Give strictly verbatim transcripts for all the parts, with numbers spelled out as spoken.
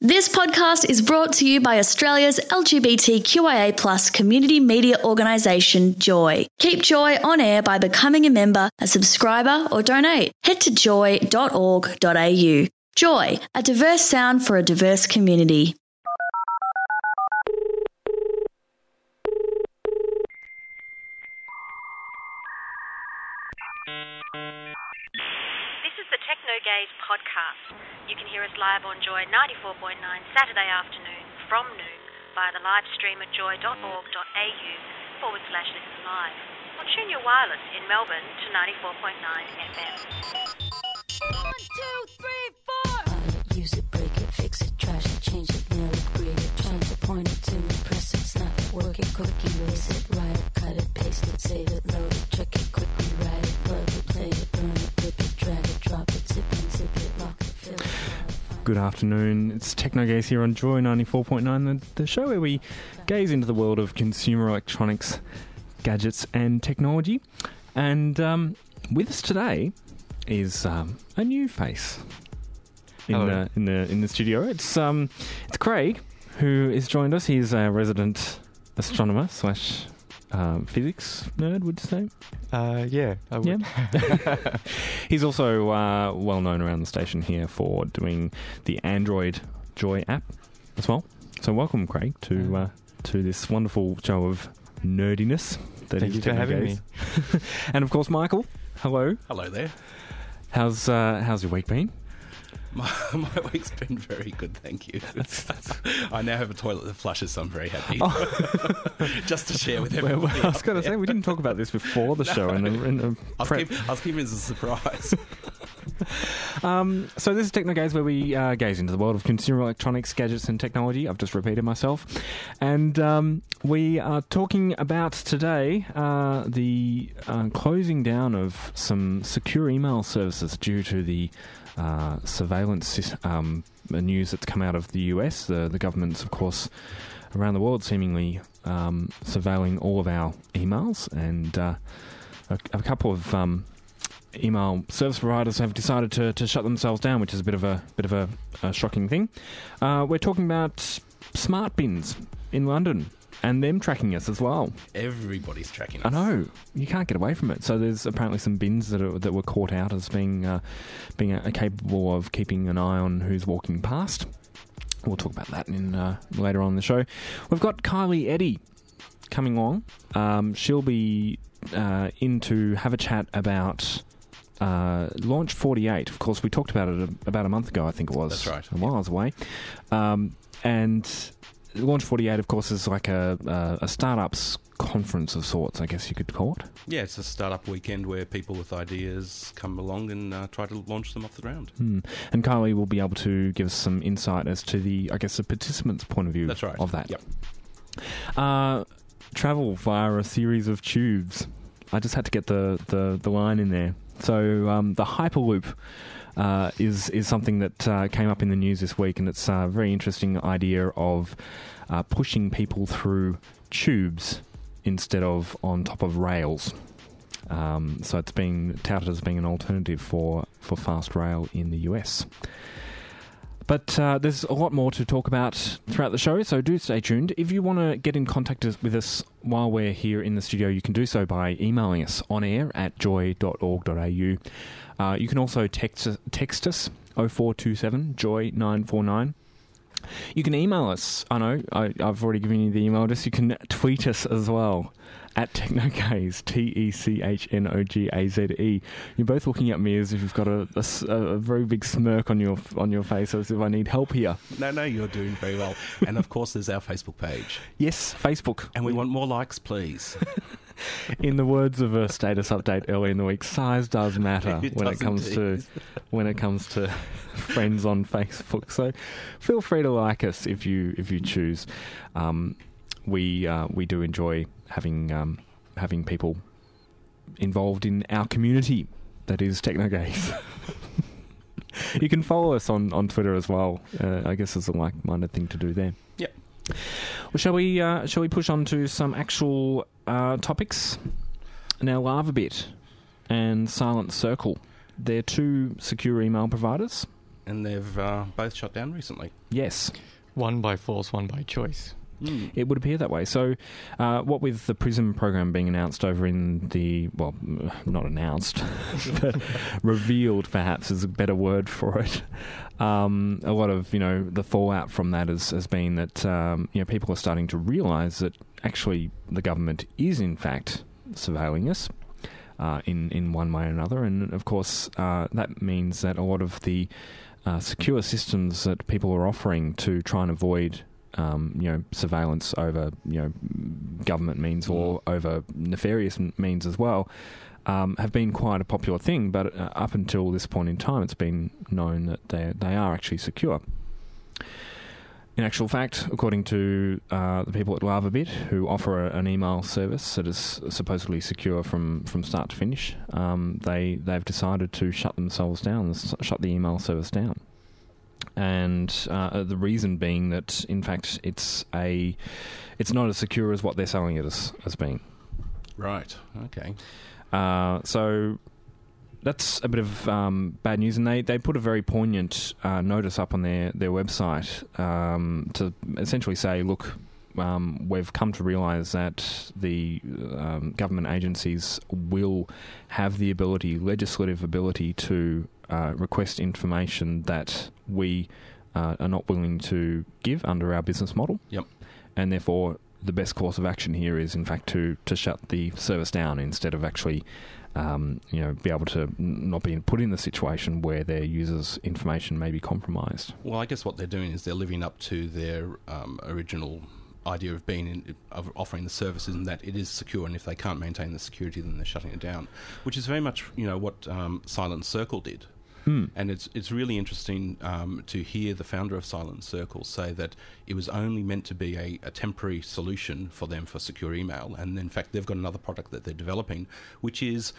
This podcast is brought to you by Australia's L G B T Q I A plus community media organisation, Joy. Keep Joy on air by becoming a member, a subscriber or donate. Head to joy dot org dot a u. Joy, a diverse sound for a diverse community. This is the Techno Gaze podcast. You can hear us live on Joy ninety-four point nine Saturday afternoon from noon via the live stream at joy dot org dot a u forward slash listen live. Or tune your wireless in Melbourne to ninety-four point nine F M. One, two, three, four. Uh, use it, break it, fix it, trash it, change it, nail it, grade it, trying to point it to me, press it, snap it, work it, quick erase it, write it, cut it, paste it, save it, load it, check it, quickly write it, plug it, play it, burn it, rip it, drag it, drop it, zip and zip it, lock it, fill it. Good afternoon. It's Techno Gaze here on Joy ninety-four point nine, the, the show where we gaze into the world of consumer electronics, gadgets and technology. And um, with us today is um, a new face in Hello. the in the in the studio. It's um it's Craig, who has joined us. He's a resident astronomer slash um, physics nerd, would you say? Uh, yeah, I would. Yeah. He's also uh, well known around the station here for doing the Android Joy app as well. So welcome, Craig, to uh, to this wonderful show of nerdiness. That Thank is you for Techno having Gaze. And of course, Michael. Hello. Hello there. How's uh, how's your week been? My, my week's been very good, thank you. I now have a toilet that flushes, so I'm very happy. Oh. Just to share with Well, everybody. I was out going to there. say, we didn't talk about this before the show. In the, in the I was, prep. keep, I was keeping it as a surprise. Um, so this is Techno Gaze, where we uh, gaze into the world of consumer electronics, gadgets and technology. I've just repeated myself. And um, we are talking about today uh, the uh, closing down of some secure email services due to the uh, surveillance um, news that's come out of the U S. The, the government's, of course, around the world seemingly um, surveilling all of our emails. And uh, a, a couple of... Um, email service providers have decided to, to shut themselves down, which is a bit of a bit of a, a shocking thing. Uh, we're talking about smart bins in London and them tracking us as well. Everybody's tracking us. I know, you can't get away from it. So there's apparently some bins that are, that were caught out as being uh, being uh, capable of keeping an eye on who's walking past. We'll talk about that in uh, later on in the show. We've got Kylie Eddy coming along. Um, she'll be uh, in to have a chat about Uh, Launch forty-eight. Of course, we talked about it a, about a month ago, I think it was. That's right. A while away. Um, and Launch forty-eight, of course, is like a, a, a startups conference of sorts, I guess you could call it. Yeah, it's a startup weekend where people with ideas come along and uh, try to launch them off the ground. Hmm. And Kylie will be able to give us some insight as to the, I guess, the participants' point of view That's right. of that. Yep. Uh, travel via a series of tubes. I just had to get the, the, the line in there. So um, the Hyperloop uh, is is something that uh, came up in the news this week, and it's a very interesting idea of uh, pushing people through tubes instead of on top of rails. Um, so it's being touted as being an alternative for, for fast rail in the U S. But uh, there's a lot more to talk about throughout the show, so do stay tuned. If you want to get in contact with us while we're here in the studio, you can do so by emailing us on air at joy dot org dot a u. Uh, you can also text, text us oh four two seven joy nine four nine. You can email us. I know, I, I've already given you the email address. You can tweet us as well. At TechnoGaze, T E C H N O G A Z E. You're both looking at me as if you've got a, a, a very big smirk on your on your face, as if I need help here. No, no, you're doing very well. And of course, there's our Facebook page. Yes, Facebook. And we want more likes, please. In the words of a status update early in the week, size does matter It when does it comes indeed. to when it comes to friends on Facebook. So feel free to like us if you if you choose. Um, we uh, we do enjoy having um, having people involved in our community that is TechnoGaze. You can follow us on, on Twitter as well. Uh, I guess it's a like-minded thing to do there. Yep. Well, shall we uh, shall we push on to some actual uh, topics? Now, LavaBit and Silent Circle, they're two secure email providers and they've uh, both shut down recently. Yes. One by force, one by choice. Mm. It would appear that way. So, uh, what with the PRISM program being announced over in the, well, not announced, but revealed perhaps is a better word for it. Um, a lot of, you know, the fallout from that has, has been that, um, you know, people are starting to realise that actually the government is in fact surveilling us uh, in, in one way or another. And, of course, uh, that means that a lot of the uh, secure systems that people are offering to try and avoid Um, you know, surveillance over, you know, government means or over nefarious means as well, um, have been quite a popular thing. But uh, up until this point in time, it's been known that they they are actually secure. In actual fact, according to uh, the people at Lavabit, who offer a, an email service that is supposedly secure from, from start to finish, um, they they've decided to shut themselves down, shut the email service down. And uh, the reason being that, in fact, it's a it's not as secure as what they're selling it as, as being. Right. Okay. Uh, so that's a bit of um, bad news, and they, they put a very poignant uh, notice up on their their website um, to essentially say, look, um, we've come to realise that the um, government agencies will have the ability, legislative ability, to uh, request information that we uh, are not willing to give under our business model. Yep. And therefore, the best course of action here is, in fact, to, to shut the service down instead of actually, um, you know, be able to not be put in the situation where their users' information may be compromised. Well, I guess what they're doing is they're living up to their um, original idea of being in, of offering the services, and that it is secure, and if they can't maintain the security, then they're shutting it down, which is very much, you know, what um, Silent Circle did. Hmm. And it's it's really interesting um, to hear the founder of Silent Circle say that it was only meant to be a, a temporary solution for them for secure email, and in fact they've got another product that they're developing, which is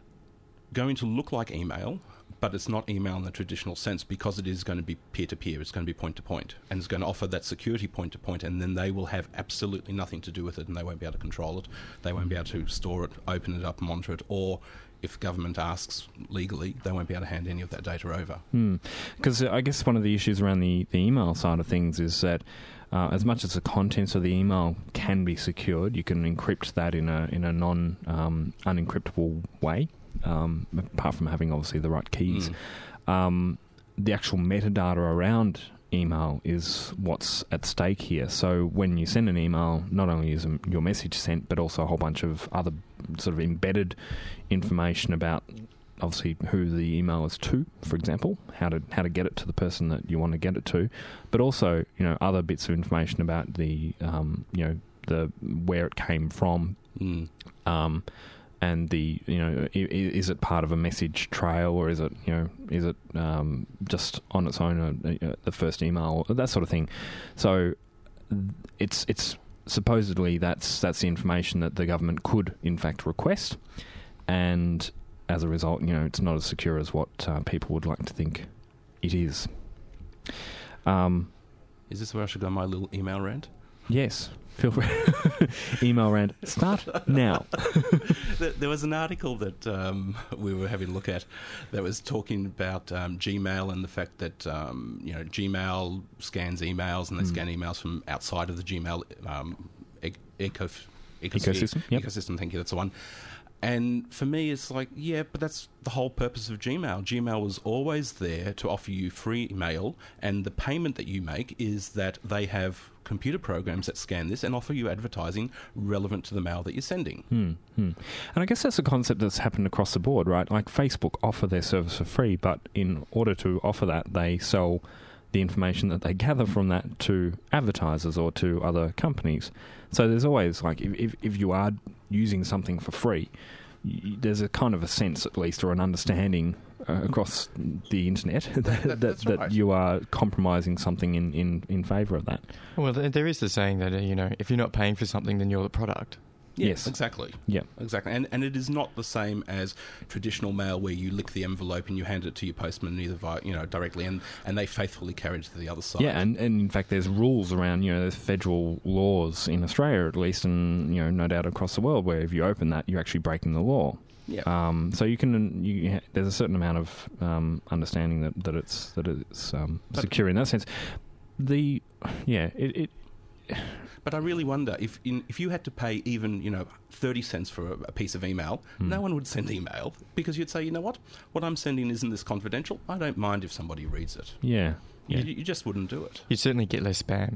going to look like email, but it's not email in the traditional sense, because it is going to be peer-to-peer, it's going to be point-to-point, and it's going to offer that security point-to-point, and then they will have absolutely nothing to do with it, and they won't be able to control it, they won't be able to store it, open it up, monitor it, or if government asks legally, they won't be able to hand any of that data over. Because mm. I guess one of the issues around the, the email side of things is that uh, as much as the contents of the email can be secured, you can encrypt that in a in a non um, unencryptable way, um, apart from having obviously the right keys. Mm. Um, the actual metadata around email is what's at stake here. So when you send an email, not only is your message sent, but also a whole bunch of other sort of embedded information about obviously who the email is to, for example, how to how to get it to the person that you want to get it to, but also, you know, other bits of information about the um, you know the where it came from. Mm. Um, And the you know is it part of a message trail, or is it you know is it um, just on its own uh, uh, the first email, that sort of thing. So it's it's supposedly that's that's the information that the government could in fact request, and as a result, you know it's not as secure as what uh, people would like to think it is. Um, is this where I should go? My little email rant. Yes. Feel free. Email rant. Start now. There was an article that um, we were having a look at that was talking about um, Gmail and the fact that um, you know Gmail scans emails, and they mm. scan emails from outside of the Gmail um, eco, ecosystem. Yep. Ecosystem. Thank you. That's the one. And for me, it's like, yeah, but that's the whole purpose of Gmail. Gmail was always there to offer you free mail, and the payment that you make is that they have computer programs that scan this and offer you advertising relevant to the mail that you're sending. Hmm, hmm. And I guess that's a concept that's happened across the board, right? Like Facebook offer their service for free, but in order to offer that, they sell the information that they gather from that to advertisers or to other companies. So there's always, like, if, if, if you are using something for free, y- there's a kind of a sense, at least, or an understanding uh, across the internet that, that, that, that right. you are compromising something in, in, in favour of that. Well, there is the saying that, uh, you know, if you're not paying for something, then you're the product. Yeah, yes, exactly. Yeah, exactly. And and it is not the same as traditional mail where you lick the envelope and you hand it to your postman, either via, you know, directly, and, and they faithfully carry it to the other side. Yeah, and, and in fact, there's rules around, you know, there's federal laws in Australia, at least, and you know, no doubt across the world, where if you open that, you're actually breaking the law. Yeah. Um, so you can you ha- there's a certain amount of um, understanding that, that it's that it's um, secure in that sense. The yeah it. it But I really wonder if in, if you had to pay even, you know, thirty cents for a, a piece of email, Hmm. no one would send email because you'd say, you know what, what I'm sending isn't this confidential. I don't mind if somebody reads it. yeah. Yeah. You, you just wouldn't do it. You'd certainly get less spam.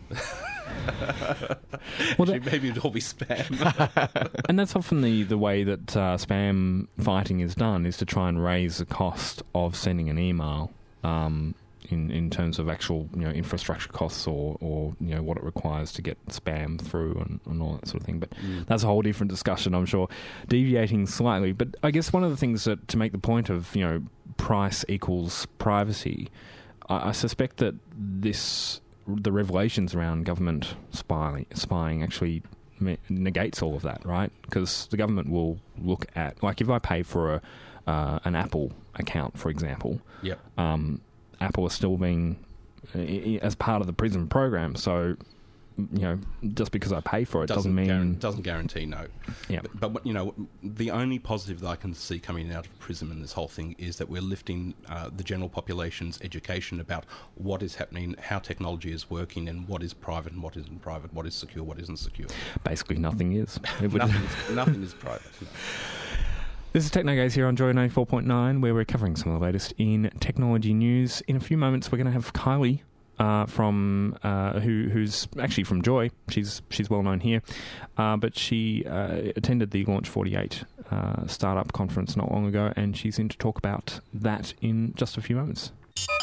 Well, that- Maybe it'd all be spam. And that's often the, the way that uh, spam fighting is done, is to try and raise the cost of sending an email um, in, in terms of actual, you know, infrastructure costs or, or you know, what it requires to get spam through and, and all that sort of thing. But Mm. that's a whole different discussion, I'm sure, deviating slightly. But I guess one of the things that, to make the point of, you know, price equals privacy, I, I suspect that this, the revelations around government spying, spying actually me- negates all of that, right? Because the government will look at, like, if I pay for a uh, an Apple account, for example, Yep. um, Apple is still being uh, i- as part of the PRISM program. So, you know, just because I pay for it doesn't, doesn't, mean guar- doesn't guarantee no. Yeah. But, but what- you know, the only positive that I can see coming out of PRISM in this whole thing is that we're lifting uh, the general population's education about what is happening, how technology is working, and what is private and what isn't private, what is secure, what isn't secure. basically nothing is. It would- nothing, is, nothing is private. No. This is TechnoGaze here on Joy ninety-four point nine, where we're covering some of the latest in technology news. In a few moments, we're going to have Kylie uh, from uh, who, who's actually from Joy. She's she's well known here, uh, but she uh, attended the Launch forty-eight uh, startup conference not long ago, and she's in to talk about that in just a few moments.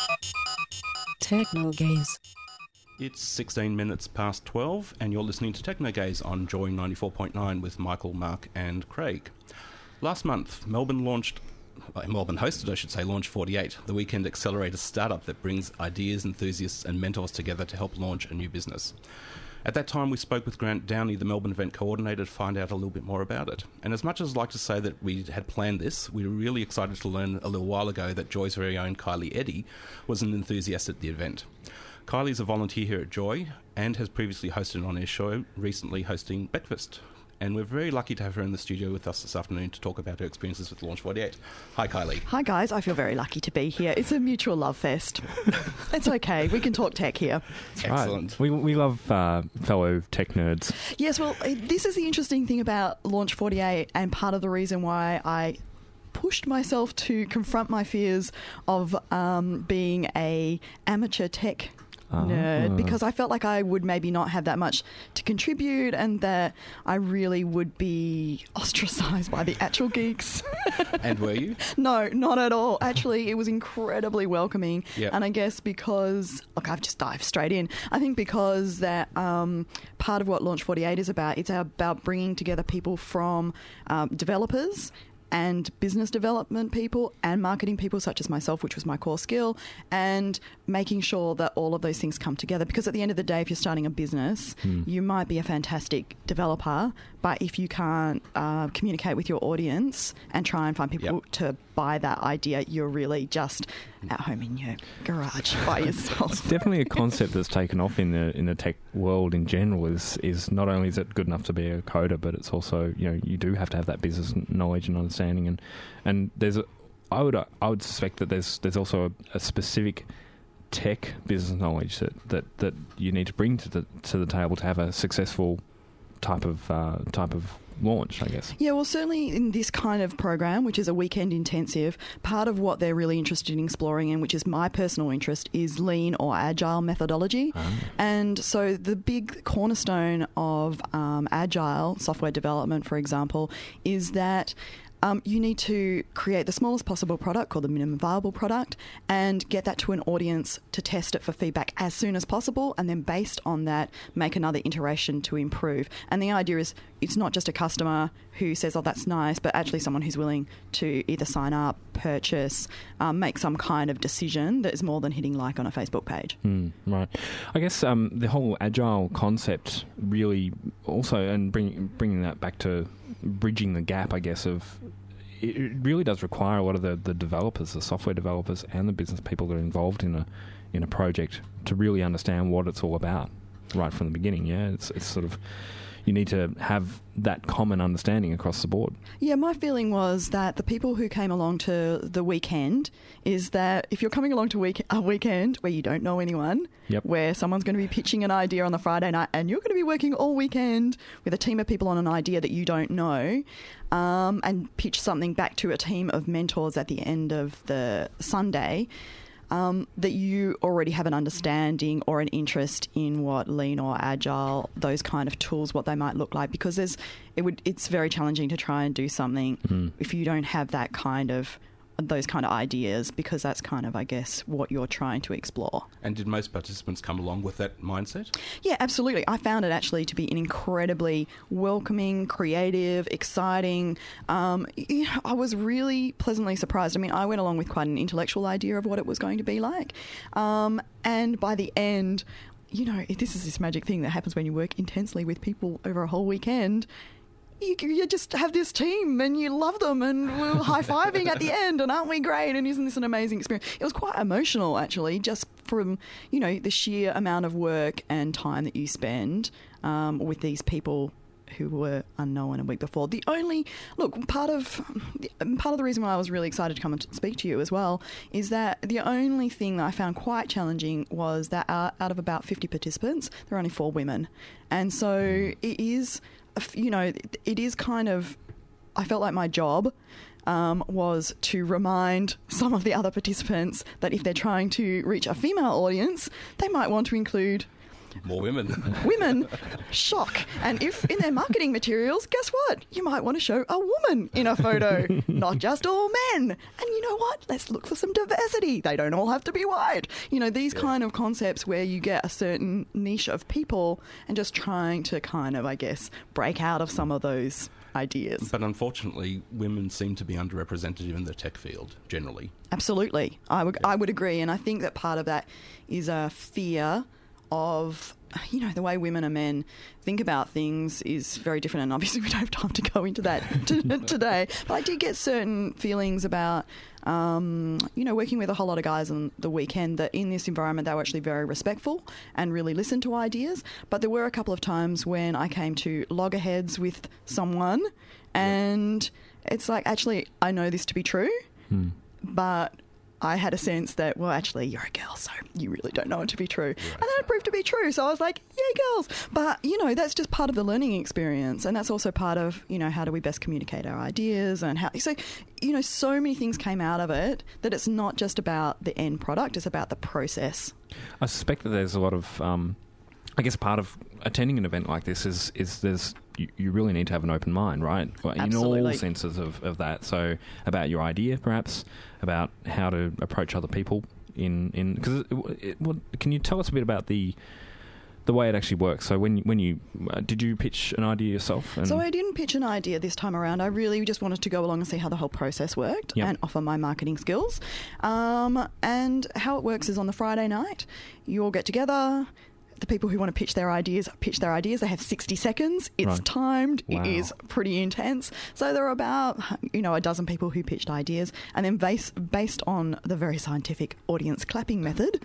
TechnoGaze. It's sixteen minutes past twelve, and you're listening to TechnoGaze on Joy ninety-four point nine with Michael, Mark, and Craig. Last month, Melbourne launched, uh, Melbourne hosted, I should say, Launch forty-eight, the weekend accelerator startup that brings ideas, enthusiasts, and mentors together to help launch a new business. At that time, we spoke with Grant Downey, the Melbourne event coordinator, to find out a little bit more about it. And as much as I'd like to say that we had planned this, we were really excited to learn a little while ago that Joy's very own Kylie Eddy was an enthusiast at the event. Kylie's a volunteer here at Joy and has previously hosted an on-air show, recently hosting Breakfast. And we're very lucky to have her in the studio with us this afternoon to talk about her experiences with Launch forty-eight. Hi, Kylie. Hi guys, I feel very lucky to be here. It's a mutual love fest. It's okay, we can talk tech here. Excellent. Right. We we love uh, fellow tech nerds. Yes, well, eh, this is the interesting thing about Launch forty-eight, and part of the reason why I pushed myself to confront my fears of um, being a amateur tech nerd, Ah. because I felt like I would maybe not have that much to contribute, and that I really would be ostracized by the actual geeks. And were you? No, not at all. Actually, it was incredibly welcoming. Yep. And I guess because, look, I've just dived straight in. I think because that um, part of what Launch forty-eight is about, it's about bringing together people from um, developers and business development people and marketing people such as myself, which was my core skill, and making sure that all of those things come together. Because at the end of the day, if you're starting a business, Hmm. you might be a fantastic developer, but if you can't uh, communicate with your audience and try and find people Yep. to buy that idea, you're really just at home in your garage by yourself. It's definitely a concept that's taken off in the in the tech world in general. Is is not only is it good enough to be a coder, but it's also, you know, you do have to have that business knowledge and understanding. And and there's a, I would I would suspect that there's there's also a, a specific tech business knowledge that, that, that you need to bring to the to the table to have a successful type of uh, type of launch, I guess. Yeah, well, certainly in this kind of program, which is a weekend intensive, part of what they're really interested in exploring, and which is my personal interest, is lean or agile methodology. Ah. And so the big cornerstone of um, agile software development, for example, is that Um, you need to create the smallest possible product, called the minimum viable product, and get that to an audience to test it for feedback as soon as possible, and then based on that, make another iteration to improve. And the idea is it's not just a customer who says, oh, that's nice, but actually someone who's willing to either sign up, purchase, um, make some kind of decision that is more than hitting like on a Facebook page. Mm, right. I guess um, the whole agile concept really also, and bring, bringing that back to bridging the gap, I guess, of it it really does require a lot of the, the developers, the software developers and the business people that are involved in a in a project to really understand what it's all about right from the beginning. Yeah, it's it's sort of, you need to have that common understanding across the board. Yeah, my feeling was that the people who came along to the weekend is that if you're coming along to week- a weekend where you don't know anyone, Yep. where someone's going to be pitching an idea on the Friday night and you're going to be working all weekend with a team of people on an idea that you don't know, um, and pitch something back to a team of mentors at the end of the Sunday, Um, that you already have an understanding or an interest in what lean or agile, those kind of tools, what they might look like, because there's it would it's very challenging to try and do something Mm. if you don't have that kind of those kind of ideas, because that's kind of, I guess, what you're trying to explore. And did most participants come along with that mindset? Yeah, absolutely. I found it actually to be an incredibly welcoming, creative, exciting. Um, you know, I was really pleasantly surprised. I mean, I went along with quite an intellectual idea of what it was going to be like. Um, and by the end, you know, this is this magic thing that happens when you work intensely with people over a whole weekend. You, you just have this team and you love them and we're high-fiving at the end and aren't we great, and isn't this an amazing experience? It was quite emotional, actually, just from, you know, the sheer amount of work and time that you spend um, with these people who were unknown a week before. The only, look, part of, part of the reason why I was really excited to come and speak to you as well is that the only thing that I found quite challenging was that uh, out of about fifty participants, there are only four women. And so it is... you know, it is kind of, I felt like my job um, was to remind some of the other participants that if they're trying to reach a female audience, they might want to include More women. women. Shock. And if in their marketing materials, guess what? You might want to show a woman in a photo, not just all men. And you know what? Let's look for some diversity. They don't all have to be white. You know, these Yeah. kind of concepts where you get a certain niche of people and just trying to kind of, I guess, break out of some of those ideas. But unfortunately, women seem to be underrepresented in the tech field, generally. Absolutely. I would, I would agree. And I think that part of that is a fear of, you know, the way women and men think about things is very different, and obviously we don't have time to go into that t- today. But I did get certain feelings about, um, you know, working with a whole lot of guys on the weekend, that in this environment they were actually very respectful and really listened to ideas. But there were a couple of times when I came to loggerheads with someone, and it's like, actually, I know this to be true, Hmm. but I had a sense that, well, actually, you're a girl, so you really don't know it to be true. Right. And then it proved to be true. So I was like, yay, girls. But, you know, that's just part of the learning experience. And that's also part of, you know, how do we best communicate our ideas and how... So, you know, so many things came out of it that it's not just about the end product, it's about the process. I suspect that there's a lot of... Um, I guess part of attending an event like this is is there's you, you really need to have an open mind, right? In Absolutely. all senses of, of that. So about your idea, perhaps, about how to approach other people in in because it, it, what, can you tell us a bit about the the way it actually works? So when when you uh, did you pitch an idea yourself? And So I didn't pitch an idea this time around. I really just wanted to go along and see how the whole process worked Yep. and offer my marketing skills. Um, and how it works is on the Friday night, you all get together. The people who want to pitch their ideas pitch their ideas. They have sixty seconds. It's Right. timed. Wow. It is pretty intense. So there are about, you know, a dozen people who pitched ideas, and then based based on the very scientific audience clapping method,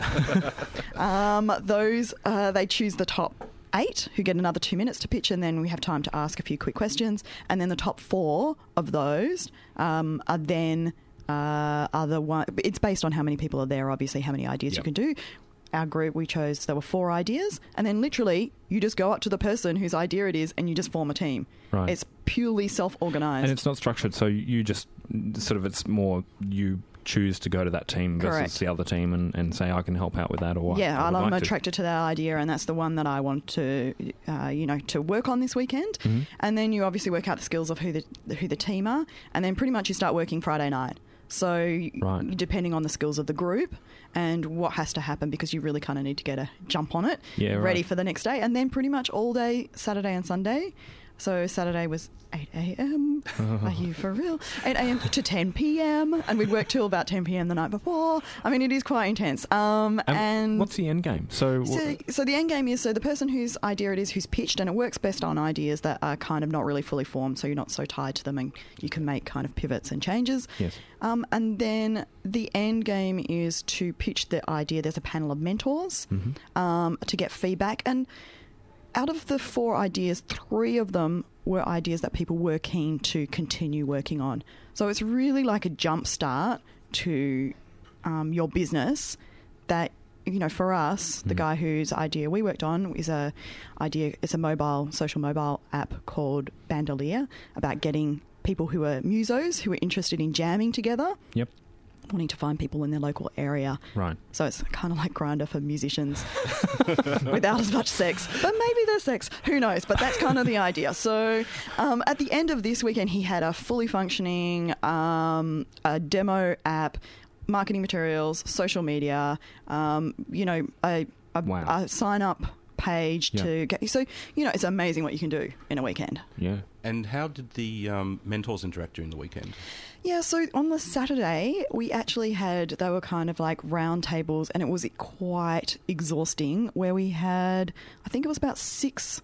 um, those uh, they choose the top eight who get another two minutes to pitch, and then we have time to ask a few quick questions, and then the top four of those um, are then uh, are the one. It's based on how many people are there, obviously, how many ideas Yep. you can do. Our group, we chose, there were four ideas, and then literally you just go up to the person whose idea it is and you just form a team. Right. It's purely self-organised. and it's not structured, so you just sort of it's more you choose to go to that team versus Correct. the other team and, and say I can help out with that, or Yeah, I would I'm like to. attracted to that idea, and that's the one that I want to, uh, you know, to work on this weekend. Mm-hmm. And then you obviously work out the skills of who the who the team are, and then pretty much you start working Friday night. So Right. depending on the skills of the group and what has to happen, because you really kind of need to get a jump on it, Yeah, ready right. for the next day, and then pretty much all day Saturday and Sunday. So Saturday was eight a.m. Are you for real? eight a.m. to ten p.m. and we'd work till about ten p.m. the night before. I mean, it is quite intense. Um, And and what's the end game? So, so, so the end game is, so the person whose idea it is who's pitched, and it works best on ideas that are kind of not really fully formed, so you're not so tied to them and you can make kind of pivots and changes. Yes. Um, and then the end game is to pitch the idea. There's a panel of mentors Mm-hmm. um, to get feedback. And out of the four ideas, three of them were ideas that people were keen to continue working on. So it's really like a jump start to um, your business that, you know, for us, the guy whose idea we worked on is a idea, it's a mobile, social mobile app called Bandolier about getting people who are musos, who are interested in jamming together. Yep. Wanting to find people in their local area. Right. So it's kind of like Grindr for musicians without as much sex. But maybe there's sex. Who knows? But that's kind of the idea. So um, at the end of this weekend, he had a fully functioning um, a demo app, marketing materials, social media, um, you know, a, a, Wow. a sign-up page Yeah. to get... So, you know, it's amazing what you can do in a weekend. Yeah. And how did the um, mentors interact during the weekend? Yeah, so on the Saturday, we actually had, they were kind of like round tables, and it was quite exhausting, where we had, I think it was about six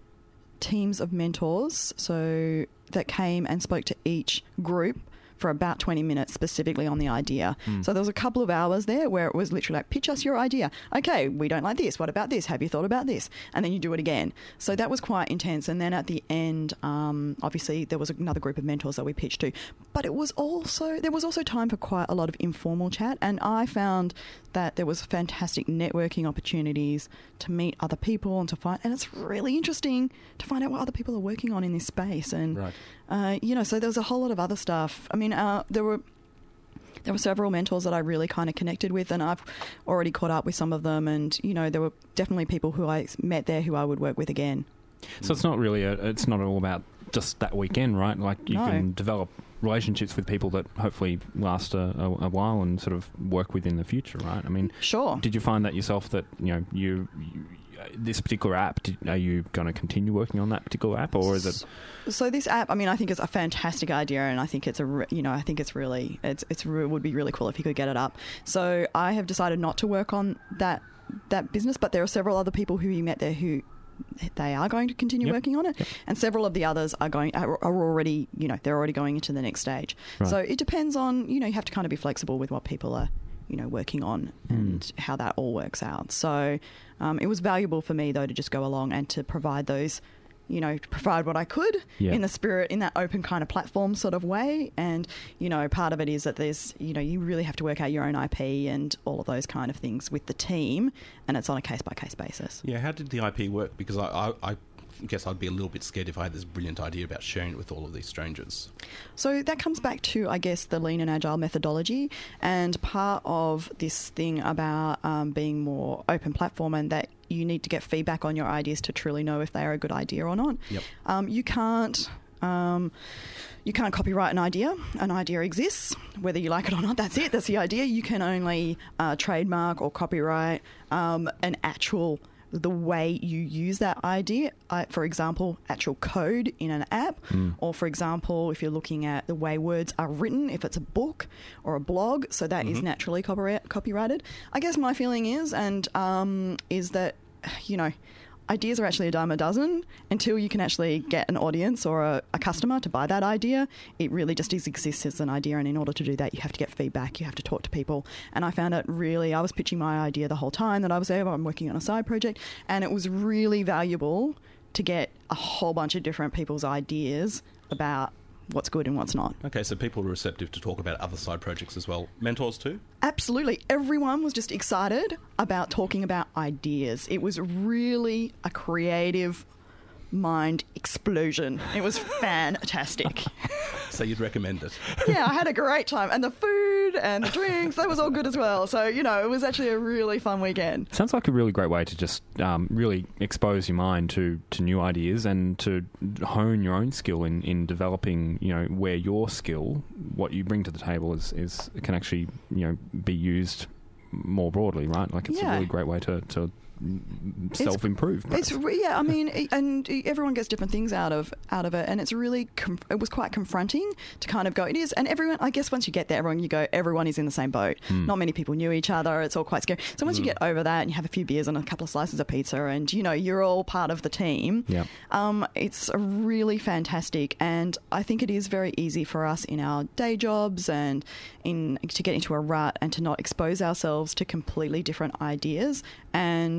teams of mentors, so that came and spoke to each group for about twenty minutes specifically on the idea. Mm. So there was a couple of hours there where it was literally like, pitch us your idea. Okay, we don't like this. What about this? Have you thought about this? And then you do it again. So that was quite intense. And then at the end, um, obviously there was another group of mentors that we pitched to. But it was also, there was also time for quite a lot of informal chat. And I found that there was fantastic networking opportunities to meet other people and to find, and it's really interesting to find out what other people are working on in this space. And, Right. uh, you know, so there was a whole lot of other stuff. I mean, uh, there were there were several mentors that I really kind of connected with, and I've already caught up with some of them. And, you know, there were definitely people who I met there who I would work with again. So it's not really a, it's not all about just that weekend, right? Like you No. can develop relationships with people that hopefully last a, a, a while and sort of work with in the future, right? I mean, Sure. did you find that yourself that, you know, you, you this particular app, did, are you going to continue working on that particular app, or is it? So this app, I mean, I think it's a fantastic idea, and I think it's a, re- you know, I think it's really, it's, it's re- would be really cool if you could get it up. So I have decided not to work on that that business, but there are several other people who you met there who they are going to continue Yep. working on it, Yep. and several of the others are going are, are already, you know, they're already going into the next stage. Right. So it depends on, you know, you have to kind of be flexible with what people are, you know, working on and how that all works out. So um, it was valuable for me though to just go along and to provide those, you know, to provide what I could Yeah. in the spirit, in that open kind of platform sort of way. And, you know, part of it is that there's, you know, you really have to work out your own I P and all of those kind of things with the team, and it's on a case by case basis. Yeah, how did the I P work? Because I, I, I guess I'd be a little bit scared if I had this brilliant idea about sharing it with all of these strangers. So that comes back to, I guess, the lean and agile methodology, and part of this thing about um, being more open platform, and that you need to get feedback on your ideas to truly know if they are a good idea or not. Yep. Um, you can't... Um, you can't copyright an idea. An idea exists. Whether you like it or not, that's it. That's the idea. You can only uh, trademark or copyright um, an actual... the way you use that idea, uh, for example, actual code in an app, or for example, if you're looking at the way words are written, if it's a book or a blog, so that is naturally copyright- copyrighted. I guess my feeling is, and um, is that, you know, ideas are actually a dime a dozen. Until you can actually get an audience or a, a customer to buy that idea, it really just is, exists as an idea. And in order to do that, you have to get feedback, you have to talk to people. And I found it really, I was pitching my idea the whole time that I was there. I'm working on a side project, and it was really valuable to get a whole bunch of different people's ideas about what's good and what's not. Okay, so people were receptive to talk about other side projects as well. Mentors too? Absolutely. Everyone was just excited about talking about ideas. It was really a creative mind explosion. It was fantastic. So you'd recommend it? Yeah, I had a great time. And the food and the drinks, that was all good as well. So, you know, it was actually a really fun weekend. Sounds like a really great way to just um, really expose your mind to, to new ideas and to hone your own skill in, in developing, you know, where your skill, what you bring to the table is, is can actually, you know, be used more broadly, right? Like it's Yeah. a really great way to, to self-improve. It's re- yeah, I mean, it- and everyone gets different things out of out of it, and it's really com- it was quite confronting to kind of go. It is, and everyone. I guess once you get there, everyone you go, everyone is in the same boat. Not many people knew each other. It's all quite scary. So once you get over that, and you have a few beers and a couple of slices of pizza, and you know you're all part of the team. Yeah. Um, it's a really fantastic, and I think it is very easy for us in our day jobs and in to get into a rut and to not expose ourselves to completely different ideas and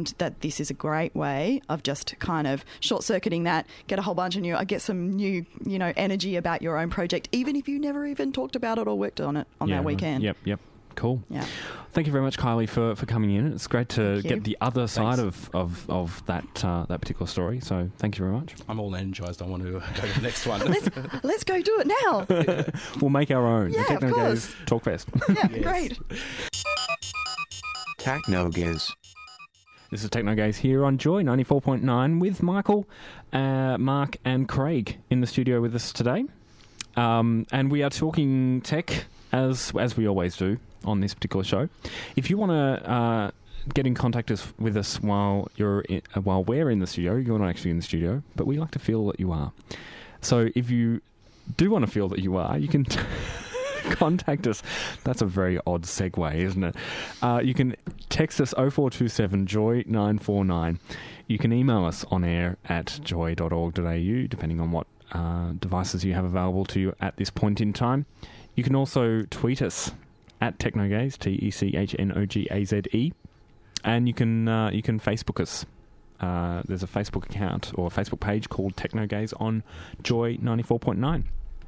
found that this is a great way of just kind of short-circuiting that, get a whole bunch of new, get some new, you know, energy about your own project, even if you never even talked about it or worked on it on yeah, that weekend. Yep, yep. Cool. Yeah. Thank you very much, Kylie, for, for coming in. It's great to Thank you. get the other side Thanks. of, of, of that uh, that particular story. So thank you very much. I'm all energized. I want to go to the next one. Let's let's go do it now. We'll make our own. Yeah, the of Techno course. Gaze Talk Fest. Yeah, Yes. great. Technogaze. This is Techno Gaze here on Joy ninety-four point nine with Michael, uh, Mark and Craig in the studio with us today. Um, and we are talking tech as as we always do on this particular show. If you want to uh, get in contact us, with us while you're in, uh, while we're in the studio, you're not actually in the studio, but we like to feel that you are. So if you do want to feel that you are, you can t- contact us. That's a very odd segue, isn't it? Uh, you can text us oh four two seven joy nine four nine. You can email us on air at joy dot org dot a u, depending on what uh, devices you have available to you at this point in time. You can also tweet us at Technogaze, T E C H N O G A Z E, and you can uh, you can Facebook us. Uh, there's a Facebook account or a Facebook page called Technogaze on Joy ninety-four point nine.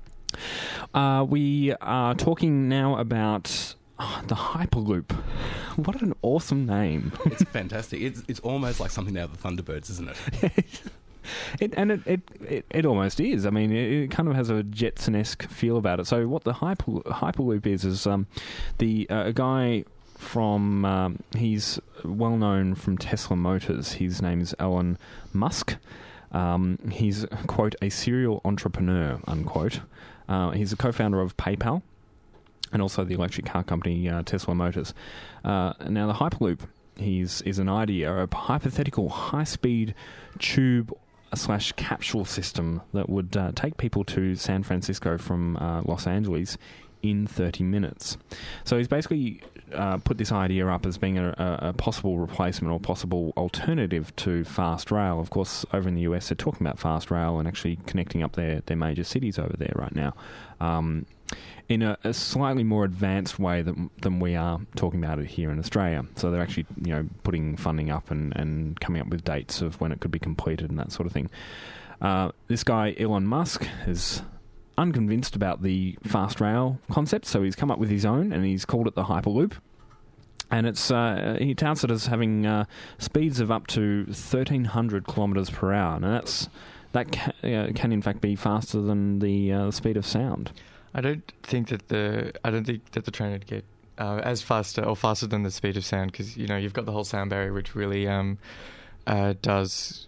Uh, we are talking now about oh, the Hyperloop. What an awesome name. It's fantastic. It's it's almost like something out of the Thunderbirds, isn't it? It, and it, it, it, it almost is. I mean, it, it kind of has a Jetson-esque feel about it. So what the Hyper, Hyperloop is, is um, the uh, a guy from, um, he's well known from Tesla Motors. His name is Elon Musk. Um, he's, quote, a serial entrepreneur, unquote. Uh, he's a co-founder of PayPal and also the electric car company uh, Tesla Motors. Uh, now, the Hyperloop he's, is an idea, a hypothetical high-speed tube slash capsule system that would uh, take people to San Francisco from uh, Los Angeles in thirty minutes. So he's basically uh, put this idea up as being a, a, a possible replacement or possible alternative to fast rail. Of course, over in the U S, they're talking about fast rail and actually connecting up their, their major cities over there right now. Um, in a, a slightly more advanced way than, than we are talking about it here in Australia. So they're actually, you know, putting funding up and, and coming up with dates of when it could be completed and that sort of thing. Uh, this guy, Elon Musk, is unconvinced about the fast rail concept, so he's come up with his own, and he's called it the Hyperloop. And it's uh, he touts it as having uh, speeds of up to thirteen hundred kilometres per hour, and that's that ca- uh, can in fact be faster than the uh, speed of sound. I don't think that the I don't think that the train would get uh, as faster or faster than the speed of sound, because you know you've got the whole sound barrier, which really um, uh, does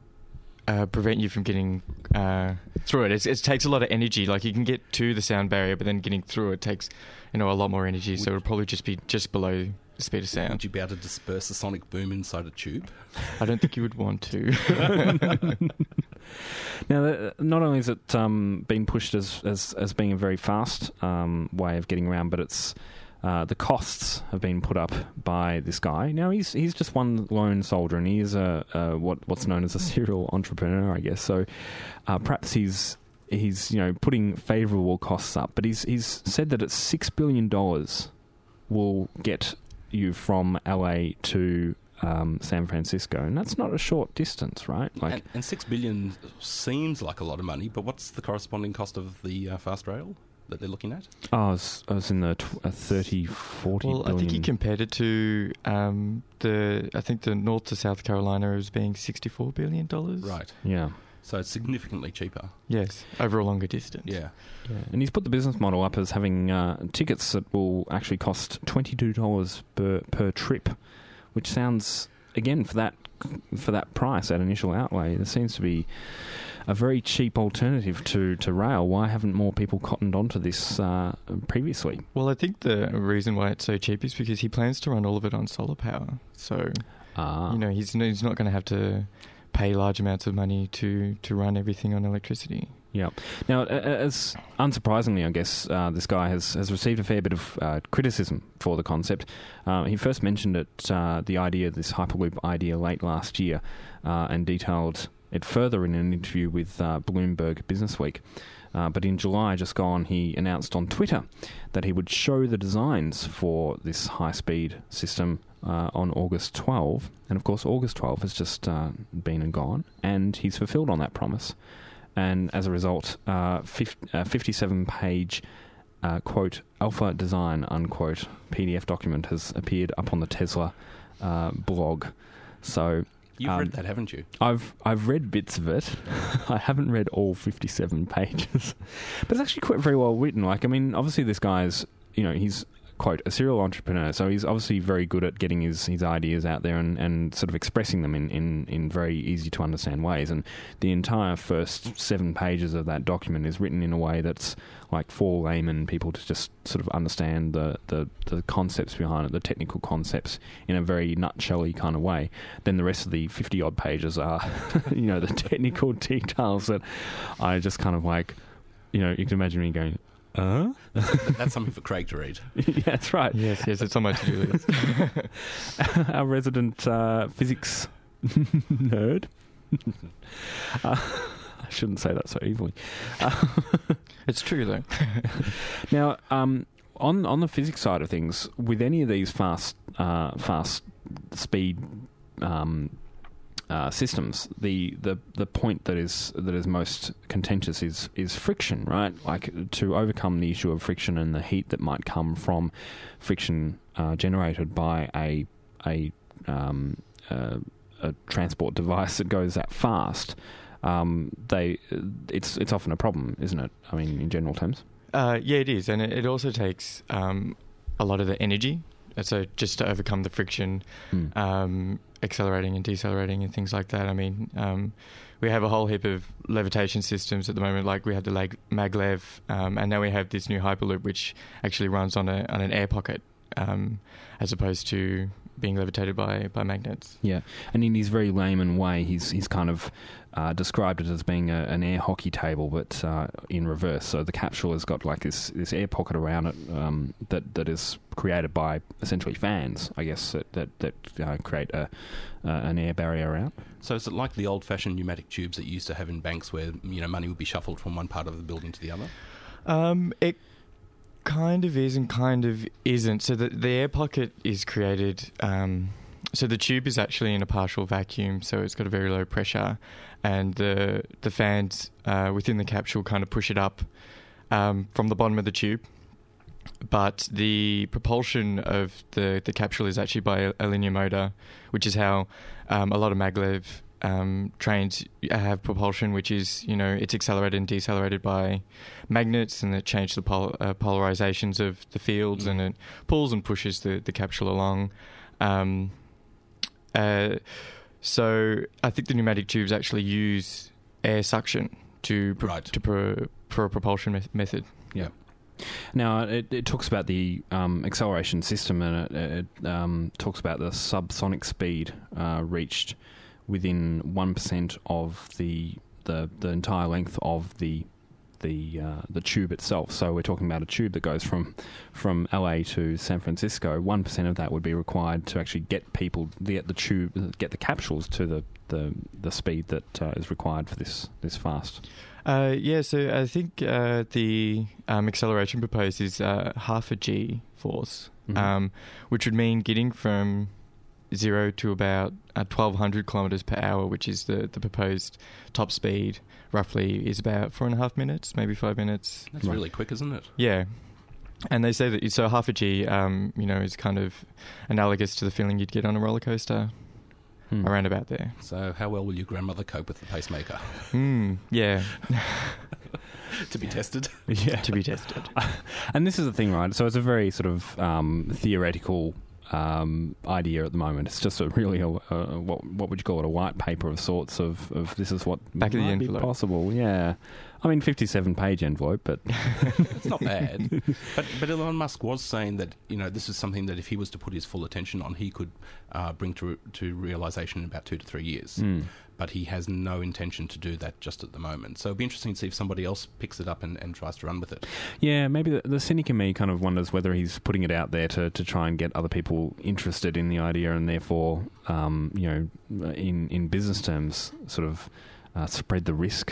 uh, prevent you from getting uh, through it. It's, it takes a lot of energy. Like you can get to the sound barrier, but then getting through it takes you know a lot more energy. So it would probably just be just below the speed of sound. Would you be able to disperse the sonic boom inside a tube? I don't think you would want to. Now, uh, not only has it um, been pushed as, as, as being a very fast um, way of getting around, but it's uh, the costs have been put up by this guy. Now, he's he's just one lone soldier, and he is a, a what what's known as a serial entrepreneur, I guess. So uh, perhaps he's he's you know putting favourable costs up, but he's he's said that it's six billion dollars will get you from L A to Um, San Francisco, and that's not a short distance, right? Like, and, and six billion seems like a lot of money, but what's the corresponding cost of the uh, fast rail that they're looking at? oh, I was, I was in the tw- uh, thirty, forty Well, billion. I think he compared it to um, the. I think the North to South Carolina as being sixty-four billion dollars. Right. Yeah. So it's significantly cheaper. Yes, over a longer distance. Yeah. Yeah. And he's put the business model up as having uh, tickets that will actually cost twenty-two dollars per per trip, which sounds, again, for that for that price, that initial outlay, there seems to be a very cheap alternative to, to rail. Why haven't more people cottoned onto this uh, previously? Well, I think the reason why it's so cheap is because he plans to run all of it on solar power. So, Ah. you know, he's he's not going to have to pay large amounts of money to, to run everything on electricity. Yeah. Now, uh, as unsurprisingly, I guess, uh, this guy has, has received a fair bit of uh, criticism for the concept. Uh, he first mentioned it, uh, the idea, this Hyperloop idea, late last year, uh, and detailed it further in an interview with uh, Bloomberg Businessweek. Uh, but in July, just gone, he announced on Twitter that he would show the designs for this high-speed system uh, on August twelfth. And, of course, August twelfth has just uh, been and gone, and he's fulfilled on that promise. And as a result, uh, fifty-seven page, uh, quote, alpha design, unquote, P D F document has appeared up on the Tesla uh, blog. So... You've um, read that, haven't you? I've I've read bits of it. I haven't read all fifty-seven pages, but it's actually quite very well written. Like, I mean, obviously this guy's, you know, he's, quote, a serial entrepreneur, so he's obviously very good at getting his, his ideas out there and, and sort of expressing them in, in, in very easy to understand ways. And the entire first seven pages of that document is written in a way that's like for layman people to just sort of understand the, the, the concepts behind it, the technical concepts in a very nutshell-y kind of way. Then the rest of the fifty-odd pages are, you know, the technical details that I just kind of like, you know, you can imagine me going, Uh? That's something for Craig to read. Yeah, that's right. Yes, yes, it's on my to-do list. Our resident uh, physics nerd. uh, I shouldn't say that so evilly. Uh, it's true, though. now, um, on on the physics side of things, with any of these fast uh, fast speed um, Uh, systems, the, the the point that is that is most contentious is is friction, right? Like, to overcome the issue of friction and the heat that might come from friction uh, generated by a a um, uh, a transport device that goes that fast. Um, they it's it's often a problem, isn't it? I mean, in general terms. Uh, yeah, it is, and it, it also takes um, a lot of the energy. So just to overcome the friction, mm. um, accelerating and decelerating and things like that. I mean, um, we have a whole heap of levitation systems at the moment. Like we have the lag- maglev, um, and now we have this new Hyperloop, which actually runs on a on an air pocket, um, as opposed to being levitated by, by magnets. Yeah, and in his very layman way, he's he's kind of uh, described it as being a, an air hockey table, but uh, in reverse. So the capsule has got like this, this air pocket around it um, that that is created by essentially fans, I guess, that that, that uh, create a uh, an air barrier around. So is it like the old-fashioned pneumatic tubes that you used to have in banks, where, you know, money would be shuffled from one part of the building to the other? Um, it kind of is and kind of isn't. So the the air pocket is created. Um, so the tube is actually in a partial vacuum, so it's got a very low pressure, and the the fans uh, within the capsule kind of push it up um, from the bottom of the tube. But the propulsion of the, the capsule is actually by a, a linear motor, which is how um, a lot of maglev um, trains have propulsion, which is, you know, it's accelerated and decelerated by magnets, and it changes the pol- uh, polarizations of the fields, mm. and it pulls and pushes the, the capsule along. Um, uh, so I think the pneumatic tubes actually use air suction to pro- right. to pro- for a propulsion me- method. Yeah. Now, it, it talks about the um, acceleration system, and it, it um, talks about the subsonic speed uh, reached within one percent of the, the the entire length of the the uh, the tube itself. So we're talking about a tube that goes from from L A to San Francisco. one percent of that would be required to actually get people, get the tube, get the capsules to the, the, the speed that uh, is required for this, this fast. Uh, yeah, so I think uh, the um, acceleration proposed is uh, half a G force, mm-hmm. um, which would mean getting from zero to about uh, twelve hundred kilometres per hour, which is the, the proposed top speed, roughly is about four and a half minutes, maybe five minutes. That's right. Really quick, isn't it? Yeah. And they say that, so half a G, um, you know, is kind of analogous to the feeling you'd get on a roller coaster. Hmm. Around about there. So how well will your grandmother cope with the pacemaker? Hmm, yeah. To be tested. Yeah. To be tested. And this is the thing, right? So it's a very sort of um, theoretical um, idea at the moment. It's just a really, a, a, what what would you call it, a white paper of sorts of, of this is what Back might of the be envelope. possible. Yeah. I mean, fifty-seven page envelope, but... It's not bad. But but Elon Musk was saying that, you know, this is something that if he was to put his full attention on, he could uh, bring to to realisation in about two to three years. Mm. But he has no intention to do that just at the moment. So it'd be interesting to see if somebody else picks it up and, and tries to run with it. Yeah, maybe the, the cynic in me kind of wonders whether he's putting it out there to, to try and get other people interested in the idea, and therefore, um, you know, in, in business terms, sort of uh, spread the risk,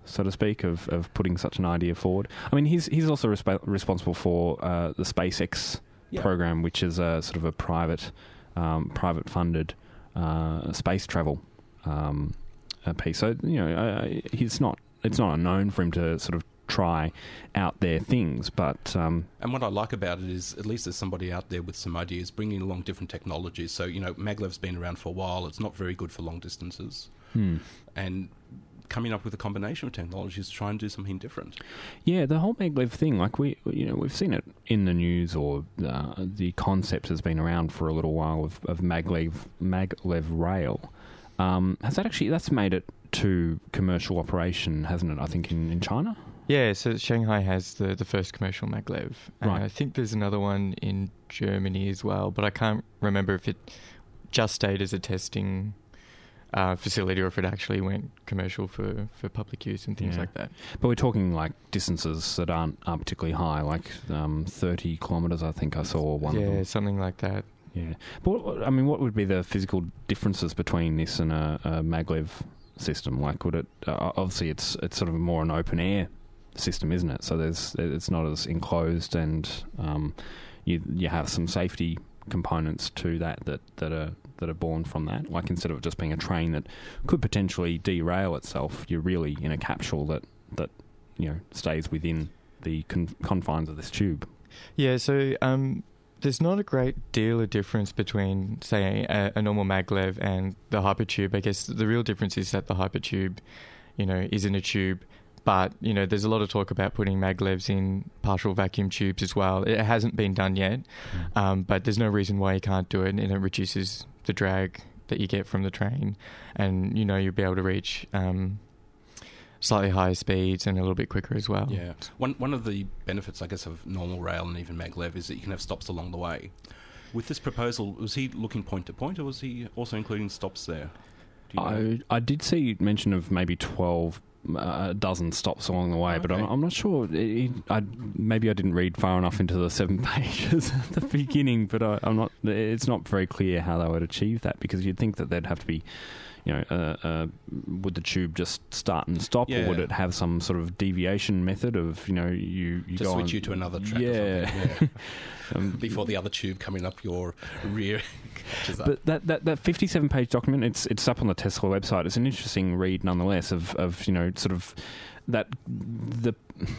so to speak, of, of putting such an idea forward. I mean, he's he's also resp- responsible for uh, the SpaceX Yeah. program, which is a sort of a private, um, private funded uh, space travel um, uh, piece. So you know, uh, he's not. It's not unknown for him to sort of try out their things, but um, And what I like about it is at least there's somebody out there with some ideas, bringing along different technologies. So, you know, maglev's been around for a while. It's not very good for long distances. hmm. And coming up with a combination of technologies to try and do something different. Yeah, the whole maglev thing, like we, you know, we've seen it in the news, or uh, the concept has been around for a little while of, of maglev maglev rail. Um, has that actually that's made it to commercial operation, hasn't it? I think in, in China. Yeah, so Shanghai has the, the first commercial maglev. And Right. I think there's another one in Germany as well, but I can't remember if it just stayed as a testing uh, facility or if it actually went commercial for, for public use and things Yeah. like that. But we're talking like distances that aren't, aren't particularly high, like um, thirty kilometres. I think I saw one yeah, of them. something like that. Yeah, but what, I mean, what would be the physical differences between this and a, a maglev system? Like, would it uh, obviously it's it's sort of more an open air system, isn't it? So there's it's not as enclosed, and um, you you have some safety components to that that that are that are born from that. Like, instead of it just being a train that could potentially derail itself, you're really in a capsule that that you know stays within the con- confines of this tube. Yeah, so um, there's not a great deal of difference between, say, a, a normal maglev and the hypertube. I guess the real difference is that the hypertube, you know, is in a tube. But, you know, there's a lot of talk about putting maglevs in partial vacuum tubes as well. It hasn't been done yet, Mm. um, but there's no reason why you can't do it, and it reduces the drag that you get from the train. And, you know, you'll be able to reach um, slightly higher speeds and a little bit quicker as well. Yeah. One one of the benefits, I guess, of normal rail and even maglev is that you can have stops along the way. With this proposal, was he looking point to point, or was he also including stops there? Do you know? I I did see mention of maybe twelve. A dozen stops along the way, Okay. but I'm, I'm not sure. It, I maybe I didn't read far enough into the seven pages at the beginning, but I, I'm not. It's not very clear how they would achieve that, because you'd think that there'd have to be, you know, uh, uh, would the tube just start and stop, Yeah. or would it have some sort of deviation method of, you know, you you to go switch on, you to another track yeah. or something, yeah. Um, Before the other tube coming up your rear catches up. But that, that, that fifty-seven page document, it's it's up on the Tesla website. It's an interesting read nonetheless of, of you know, sort of that the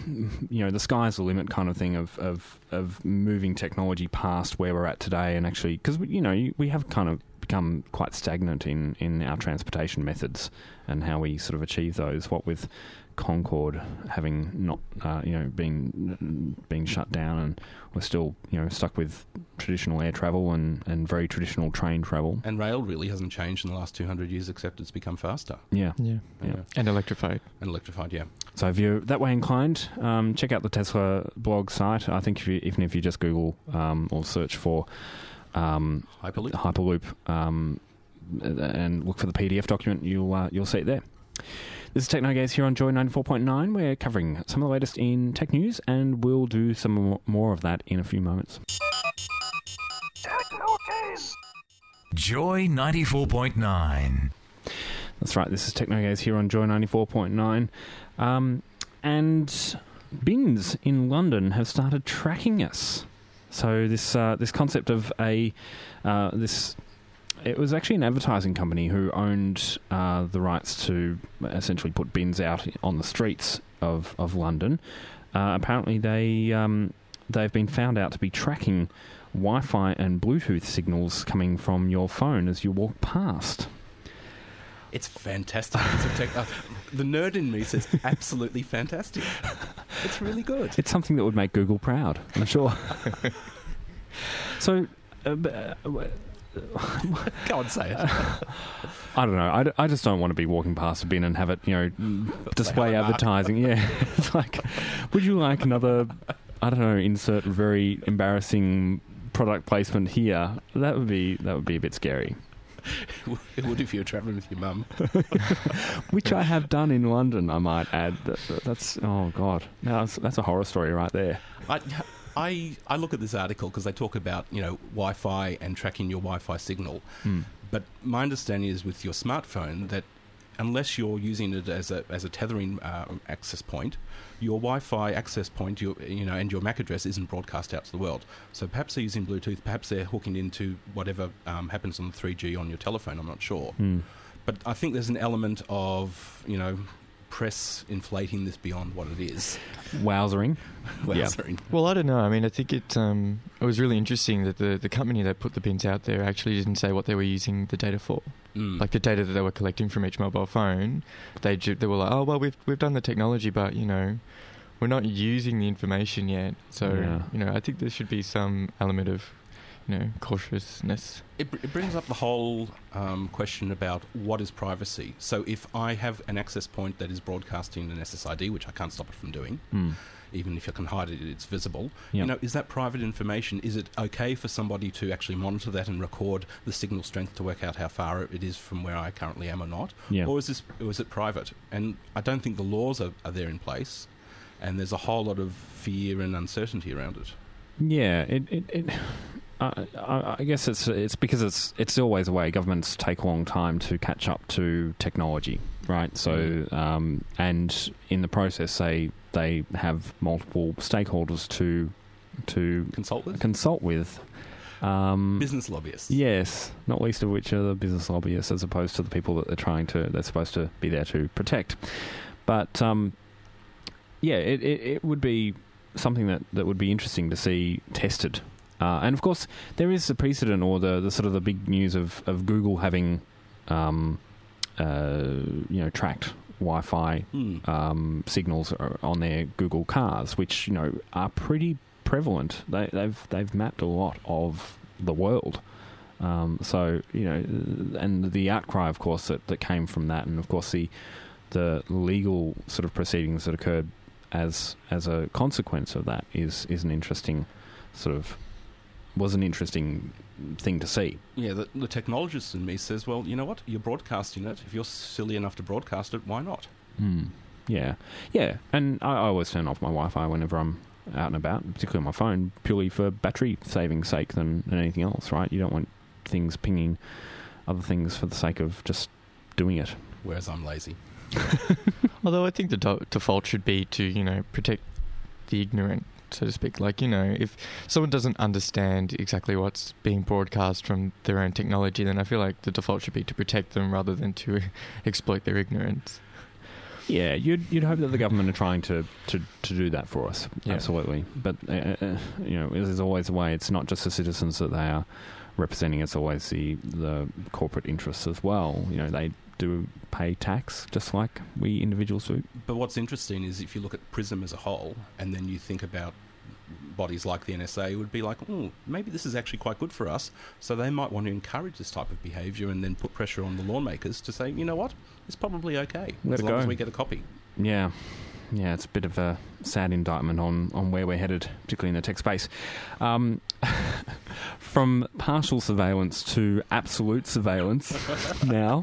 you know the sky's the limit kind of thing of, of, of moving technology past where we're at today, and actually, because you know we have kind of become quite stagnant in, in our transportation methods and how we sort of achieve those. What with Concorde having not, uh, you know, being being shut down, and we're still, you know, stuck with traditional air travel and, and very traditional train travel. And rail really hasn't changed in the last two hundred years, except it's become faster Yeah. Yeah. Yeah. And electrified. and electrified, yeah. So if you're that way inclined, um, check out the Tesla blog site. I think if you, even if you just Google um, or search for um, Hyperloop. Hyperloop um, and look for the P D F document, you'll uh, you'll see it there. This is TechnoGaze here on Joy ninety-four point nine. We're covering some of the latest in tech news, and we'll do some mo- more of that in a few moments. Joy ninety-four point nine. That's right, this is TechnoGaze here on Joy ninety-four point nine. Um, and bins in London have started tracking us. So this uh, this concept of a... Uh, this It was actually an advertising company who owned uh, the rights to essentially put bins out on the streets of, of London. Uh, apparently they, um, they've been found out to be tracking Wi-Fi and Bluetooth signals coming from your phone as you walk past. It's fantastic. It's a tech- uh, the nerd in me says absolutely fantastic. It's really good. It's something that would make Google proud, I'm sure. So... Uh, b- uh, Go on, say it. I don't know. I, d- I just don't want to be walking past a bin and have it, you know, display hello, Mark. advertising. Yeah. It's like, would you like another, I don't know, insert very embarrassing product placement here? That would be that would be a bit scary. It would if you were travelling with your mum. Which I have done in London, I might add. That, that's, oh, God. No, that's, that's a horror story right there. I, I, I look at this article because they talk about, you know, Wi-Fi and tracking your Wi-Fi signal. Mm. But my understanding is with your smartphone that unless you're using it as a as a tethering uh, access point, your Wi-Fi access point, your you know, and your M A C address isn't broadcast out to the world. So perhaps they're using Bluetooth, perhaps they're hooking into whatever um, happens on the three G on your telephone. I'm not sure, Mm. but I think there's an element of you know press inflating this beyond what it is. Wowzering. Yeah. Wowzering. Well, I don't know. I mean, I think it um, it was really interesting that the, the company that put the bins out there actually didn't say what they were using the data for. Mm. Like the data that they were collecting from each mobile phone, they ju- they were like, oh well, we've we've done the technology, but you know, we're not using the information yet. So Yeah. you know, I think there should be some element of you know cautiousness. It, br- it brings up the whole um, question about what is privacy. So if I have an access point that is broadcasting an S S I D, which I can't stop it from doing, Mm. even if you can hide it, it's visible. Yep. You know, is that private information? Is it okay for somebody to actually monitor that and record the signal strength to work out how far it is from where I currently am or not? Yeah. Or is this, or is it private? And I don't think the laws are, are there in place, and there's a whole lot of fear and uncertainty around it. Yeah, it, it, it I, I I guess it's it's because it's it's always a way. Governments take a long time to catch up to technology, right? So, um, and in the process, they they have multiple stakeholders to to Consult with? consult with. Um, Business lobbyists. Yes, not least of which are the business lobbyists, as opposed to the people that they're trying to, they're supposed to be there to protect. But um, yeah, it, it, it would be something that, that would be interesting to see tested. Uh, and of course, there is a precedent, or the, the sort of the big news of, of Google having, um, uh, you know, tracked Wi-Fi Hmm. um, signals on their Google cars, which you know are pretty prevalent. They, they've they've mapped a lot of the world. Um, so you know, and the outcry, of course, that, that came from that, and of course the the legal sort of proceedings that occurred as as a consequence of that is is an interesting sort of was an interesting thing to see. Yeah, the, the technologist in me says, well, you know what? You're broadcasting it. If you're silly enough to broadcast it, why not? Mm. Yeah, yeah, and I, I always turn off my Wi-Fi whenever I'm out and about, particularly on my phone, purely for battery saving sake than, than anything else, right? You don't want things pinging other things for the sake of just doing it. Whereas I'm lazy. Although I think the do- default should be to you know protect the ignorant, so to speak. Like, you know, if someone doesn't understand exactly what's being broadcast from their own technology, then I feel like the default should be to protect them rather than to exploit their ignorance. Yeah, you'd you'd hope that the government are trying to, to, to do that for us, Yeah. absolutely. But uh, uh, you know, there's always a way. It's not just the citizens that they are representing; it's always the the corporate interests as well. You know, they do pay tax just like we individuals do. But what's interesting is if you look at PRISM as a whole, and then you think about bodies like the N S A, it would be like, oh, maybe this is actually quite good for us. So they might want to encourage this type of behaviour and then put pressure on the lawn makers to say, you know what, it's probably okay Let as it long go. as we get a copy. Yeah. Yeah, it's a bit of a sad indictment on, on where we're headed, particularly in the tech space. Um, from partial surveillance to absolute surveillance now.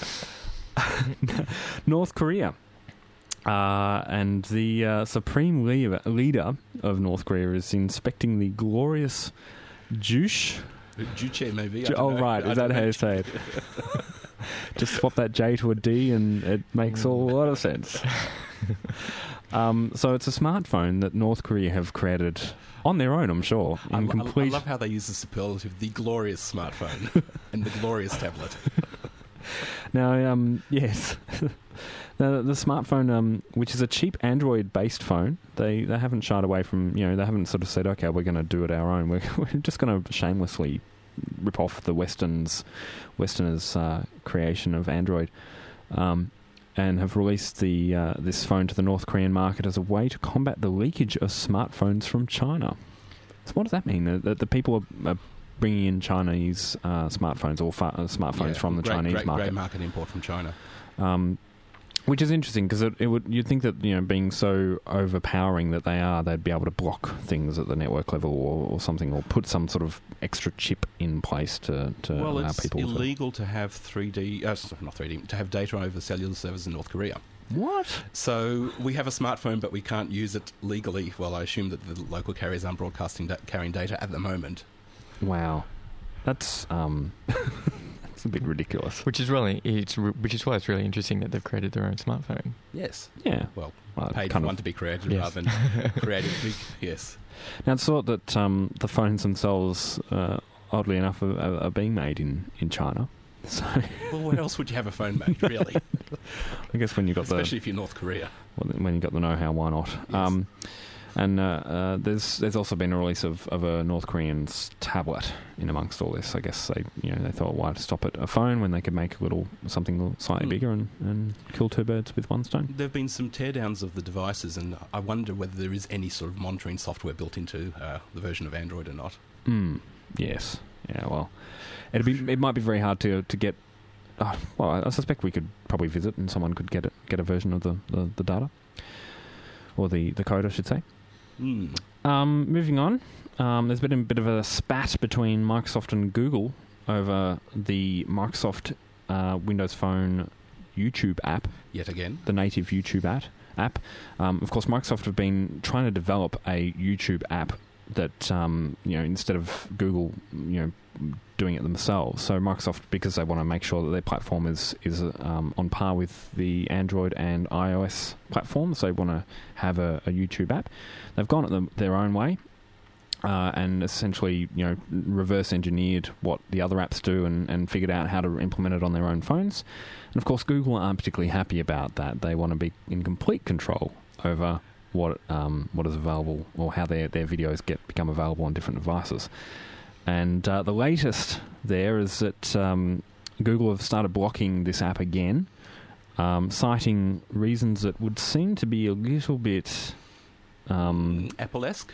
North Korea. Uh, and the uh, supreme leader, leader of North Korea is inspecting the glorious Juche. Juche, maybe. I Ju- don't oh, know. right. I Is don't that how know. you say it? Just swap that J to a D and it makes a lot of sense. Um, so it's a smartphone that North Korea have created on their own, I'm sure. I, In lo- complete... I love how they use the superlative, the glorious smartphone and the glorious tablet. Now, um, yes. Now, the smartphone, um, which is a cheap Android-based phone, they, they haven't shied away from, you know, they haven't sort of said, okay, we're going to do it our own. We're, we're just going to shamelessly rip off the Western's, Westerners' uh, creation of Android, um, and have released the uh, this phone to the North Korean market as a way to combat the leakage of smartphones from China. So what does that mean? That the, the people are, are bringing in Chinese uh, smartphones or fa- uh, smartphones Yeah, from the great, Chinese great, market? Great market import from China. Um, which is interesting because it, it would you'd think that you know being so overpowering that they are, they'd be able to block things at the network level or, or something, or put some sort of extra chip in place to, to Well, allow it's people illegal to have three D, uh, sorry, not three D, to have data over cellular service in North Korea. to. What? So we have a smartphone, but we can't use it legally. Well, I assume that the local carriers aren't broadcasting da- carrying data at the moment. Wow, that's um, It's a bit ridiculous. Which is really, it's re- which is why it's really interesting that they've created their own smartphone. Yes. Yeah. Well, Well, paid for kind of- one to be created Yes. rather than created. Yes. Now, it's thought that um, the phones themselves, uh, oddly enough, are, are are being made in, in China. So Well, where else would you have a phone made, really? I guess when you got Especially the if you're North Korea. well, when you got the know-how, why not? Yes. Um, and uh, uh, there's there's also been a release of, of a North Korean's tablet in amongst all this. I guess they you know they thought, why stop at a phone when they could make a little something a little slightly Hmm. bigger and, and kill two birds with one stone. There have been some teardowns of the devices, and I wonder whether there is any sort of monitoring software built into uh, the version of Android or not. Mm, yes. Yeah. Well, it'd be it might be very hard to to get. Uh, well, I suspect we could probably visit and someone could get it get a version of the, the, the data or the, the code, I should say. Mm. Um, moving on, um, there's been a bit of a spat between Microsoft and Google over the Microsoft uh, Windows Phone YouTube app, Yet again. the native YouTube app. app. Um, of course, Microsoft have been trying to develop a YouTube app that, um, you know, instead of Google, you know, doing it themselves. So Microsoft, because they want to make sure that their platform is is um, on par with the Android and iOS platforms, they want to have a, a YouTube app. They've gone at them their own way. Uh, and essentially, you know, reverse engineered what the other apps do and, and figured out how to implement it on their own phones. And of course, Google aren't particularly happy about that. They want to be in complete control over what um, what is available or how their, their videos get become available on different devices. And uh, the latest there is that um, Google have started blocking this app again, um, citing reasons that would seem to be a little bit... Um, Apple-esque?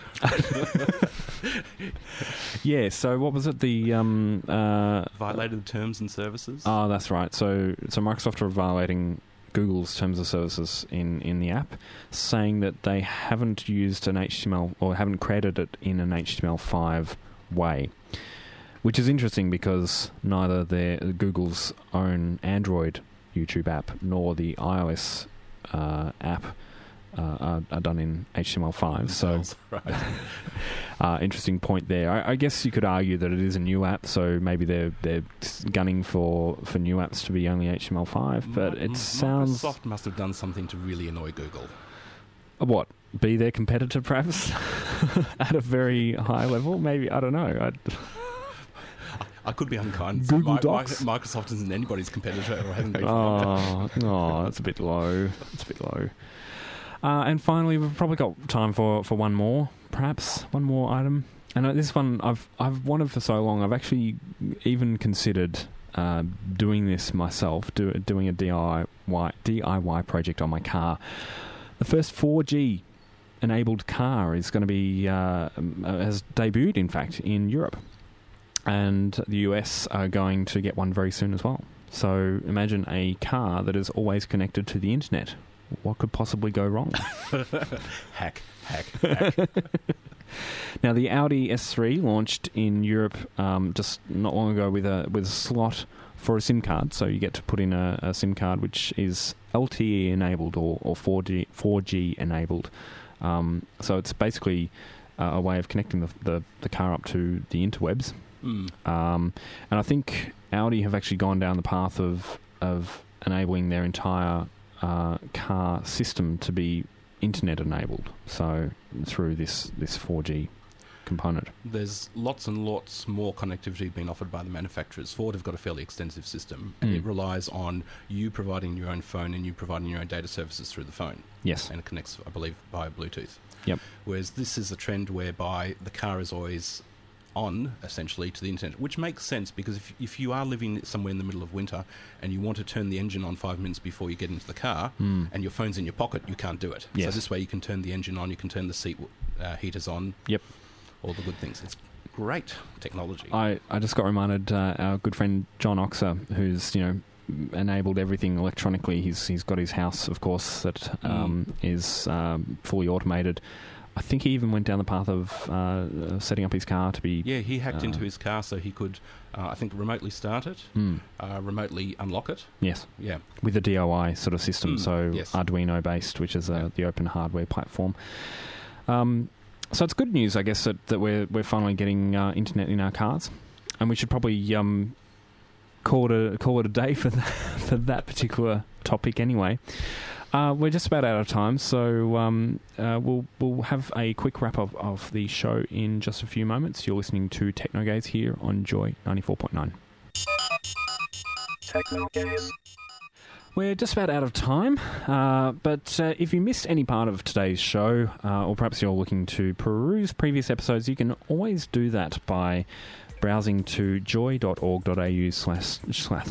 yeah, so what was it? The... Um, uh, Violated terms and services? oh, that's right. So, so Microsoft are violating Google's terms of services in, in the app, saying that they haven't used an H T M L or haven't created it in an H T M L five way, which is interesting because neither their Google's own Android YouTube app nor the iOS uh, app uh, are, are done in H T M L five. So, That's right. uh, interesting point there. I, I guess you could argue that it is a new app, so maybe they're they're gunning for, for new apps to be only H T M L five. But Mi- it M- sounds Microsoft must have done something to really annoy Google. what be their competitor, perhaps at a very high level. Maybe I don't know. I, I could be unkind. Google Mi- Mi- Docs. Microsoft isn't anybody's competitor or hasn't been for long. Oh, oh, that's a bit low. That's a bit low. Uh, and finally, we've probably got time for, for one more, perhaps one more item. And uh, this one I've I've wanted for so long. I've actually even considered uh, doing this myself, do, doing a D I Y D I Y project on my car. The first four G enabled car is going to be uh, has debuted, in fact, in Europe. And the U S are going to get one very soon as well. So imagine a car that is always connected to the internet. What could possibly go wrong? Hack, hack, hack. Now, the Audi S three launched in Europe um, just not long ago with a with a slot for a SIM card. So you get to put in a, a SIM card which is L T E enabled or, or four G, four G enabled. Um, so it's basically uh, a way of connecting the, the, the car up to the interwebs. Mm. Um, and I think Audi have actually gone down the path of of enabling their entire uh, car system to be internet enabled. So through this, this four G component. There's lots and lots more connectivity being offered by the manufacturers. Ford have got a fairly extensive system, and Mm. it relies on you providing your own phone and you providing your own data services through the phone. Yes. And it connects, I believe, via Bluetooth. Yep. Whereas this is a trend whereby the car is always on, essentially, to the internet, which makes sense because if, if you are living somewhere in the middle of winter and you want to turn the engine on five minutes before you get into the car Mm. and your phone's in your pocket, you can't do it. Yes. So this way you can turn the engine on, you can turn the seat uh, heaters on, Yep. all the good things. It's great technology. I, I just got reminded, uh, our good friend John Oxer, who's, you know, enabled everything electronically. He's He's got his house, of course, that um, Mm. is um, fully automated. I think he even went down the path of uh, setting up his car to be... Yeah, he hacked uh, into his car so he could, uh, I think, remotely start it, Mm, uh, remotely unlock it. yes, Yeah. with a D I Y sort of system, Mm, so yes. Arduino-based, which is uh, Yeah. the open hardware platform. Um, so it's good news, I guess, that, that we're we're finally getting uh, internet in our cars, and we should probably um, call it a, call it a day for that, for that particular topic anyway. Uh, we're just about out of time, so um, uh, we'll we'll have a quick wrap up of the show in just a few moments. You're listening to Technogaze here on Joy ninety-four point nine. Technogaze. We're just about out of time, uh, but uh, if you missed any part of today's show, uh, or perhaps you're looking to peruse previous episodes, you can always do that by browsing to joy.org.au slash slash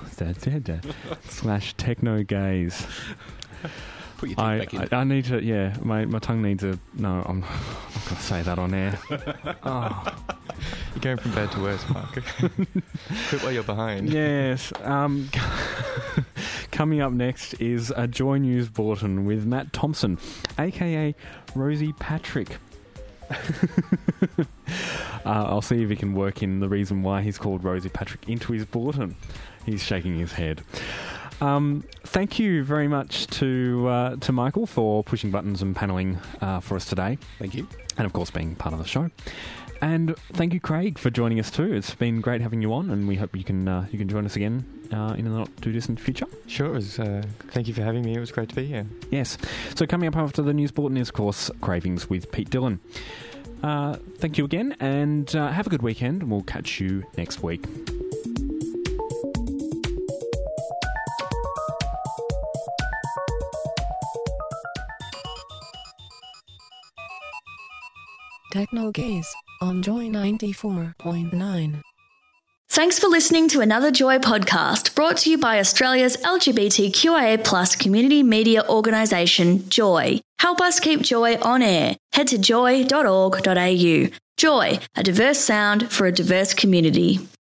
slash technogaze. Put your teeth I, back in. I, I need to, yeah, my, my tongue needs a, no, I'm not going to say that on air. Oh. You're going from bad to worse, Mark. Quit while you're behind. Yes. Um, coming up next is a Joy News Bulletin with Matt Thompson, a k a. Rosie Patrick. uh, I'll see if he can work in the reason why he's called Rosie Patrick into his bulletin. He's shaking his head. Um, thank you very much to uh, to Michael for pushing buttons and panelling uh, for us today. Thank you. And, of course, being part of the show. And thank you, Craig, for joining us too. It's been great having you on, and we hope you can uh, you can join us again uh, in the not-too-distant future. Sure. It was, uh, thank you for having me. It was great to be here. Yes. So coming up after the news bulletin is, of course, Cravings with Pete Dillon. Uh, thank you again, and uh, have a good weekend, and we'll catch you next week. Technogaze on Joy ninety-four point nine. Thanks for listening to another Joy podcast brought to you by Australia's L G B T Q I A plus community media organisation, Joy. Help us keep Joy on air. Head to joy dot org dot a u. Joy, a diverse sound for a diverse community.